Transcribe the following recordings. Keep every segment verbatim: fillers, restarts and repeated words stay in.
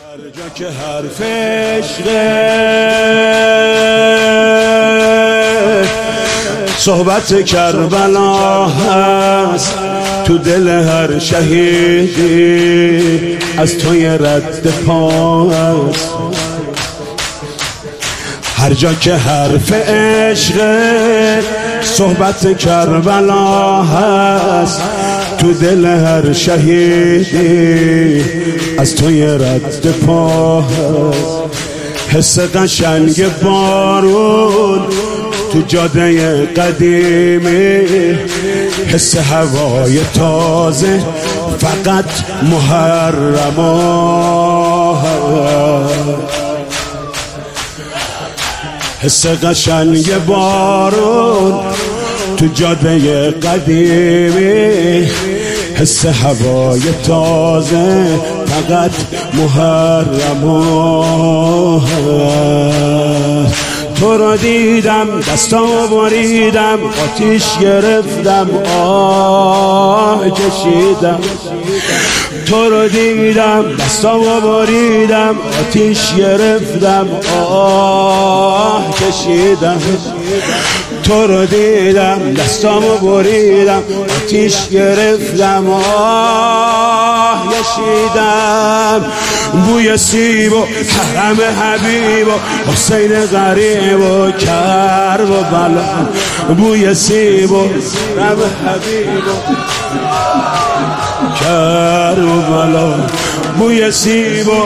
هر جا که حرف عشقه صحبت کربلا هست، تو دل هر شهیدی از توی رد پا هست. هر جا که حرف عشقه صحبت کربلا هست، تو دل هر شهیدی از توی رد پا هست. حس قشنگ بارون تو جاده قدیمی، حس هوای تازه فقط محرما، حس قشنگ بارون تو جاده قدیمی، حس هوای تازه فقط محرما. تو رو دیدم دستامو بریدم، آتیش گرفتم آه کشیدم. تو رو دیدم دستامو بریدم، آتیش گرفتم آه کشیدم. تو رو دیدم دستامو بریدم، آتیش گرفتم آه کشیدم. بوی سیب و حرم حبیب و حسین غریب و کرب و بلا، بوی سیب و حرم حبیب و کرب و بلا، بوی سیب و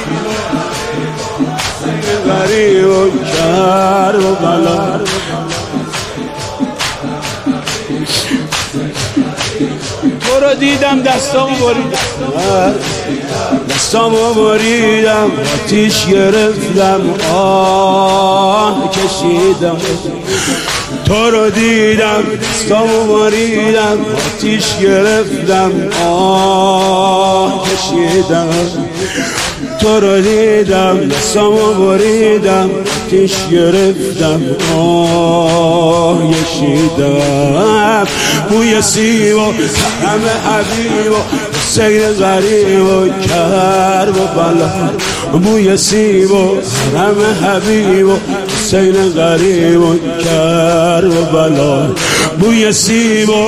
غریب و کرب و بلا. تو رو دیدم دستامو بریدم، دستامو بریدم آتیش گرفتم آه کشیدم. تو رو دیدم دستامو بریدم، آتیش گرفتم آه کشیدم. تو رو دیدم دستامو بریدم، آتیش گرفتم آه کشیدم. بوی سیب و حرم حبیب و حسین غریب و کرب و بلا، بوی سیب و حرم حبیب و حسین غریب و کرب و بلا، بوی سیب و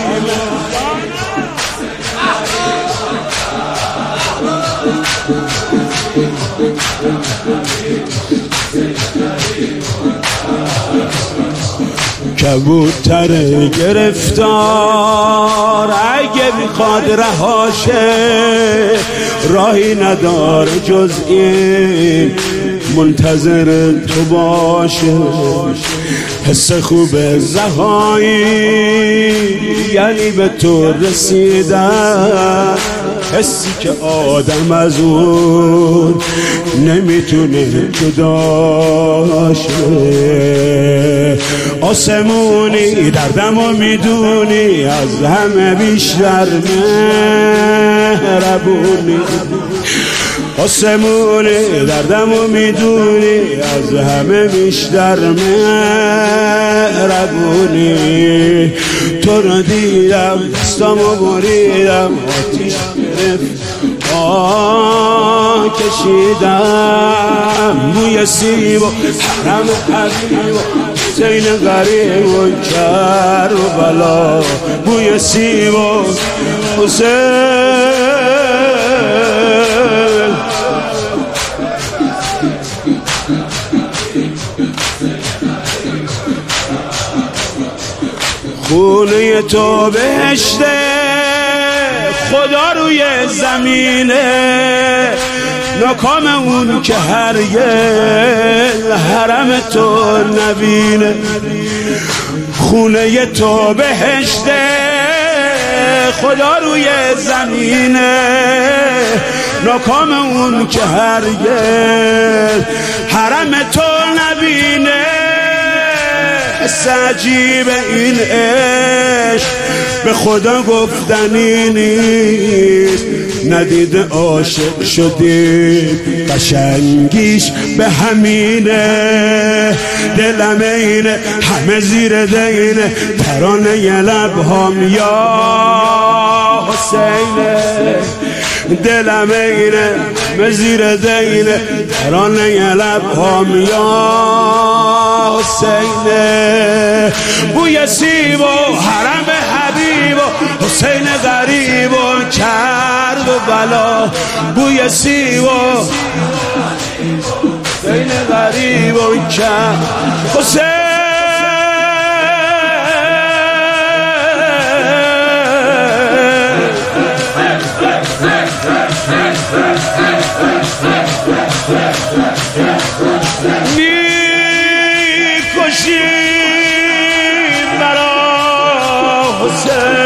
کبوتر گرفتار اگه میخواد رهاشه، راهی نداره جز این منتظر تو باشه. حس خوب زهایی یعنی به تو رسیدن، حسی که آدم از اون نمیتونه جدا شه. آسمونی دردمو میدونی، از همه بیشتر مهربونی. آسمونی دردمو میدونی، از همه بیشتر مهربونی. تو رو دیدم دستامو بریدم، آتیش گرفت آه کشیدم. بوی سیب و حرم حبیب و حسین غریب و کرب و بلا، بوی سیب و حسین. خونه تو بهشته، خدا روی زمینه، ناکام اون که هرگز حرم تو نبینه. خونه تو بهشته، خدا روی زمینه، ناکام اون که هرگز حرم تو نبینه. حس عجیب این عشق به خدا گفتنی نیست، ندیده عاشق شدی قشنگیش به همینه. دلم اینه همه زیر دینه، ترانه لبهام یا حسینه. دلم اینه به زیر دینه ترانه لبها میاد حسینه بوی سیب و حرم حبیب و حسین غریب و کرب و بلا بوی سیب و حسین غریب و کرب حسین میکشی مرا حسین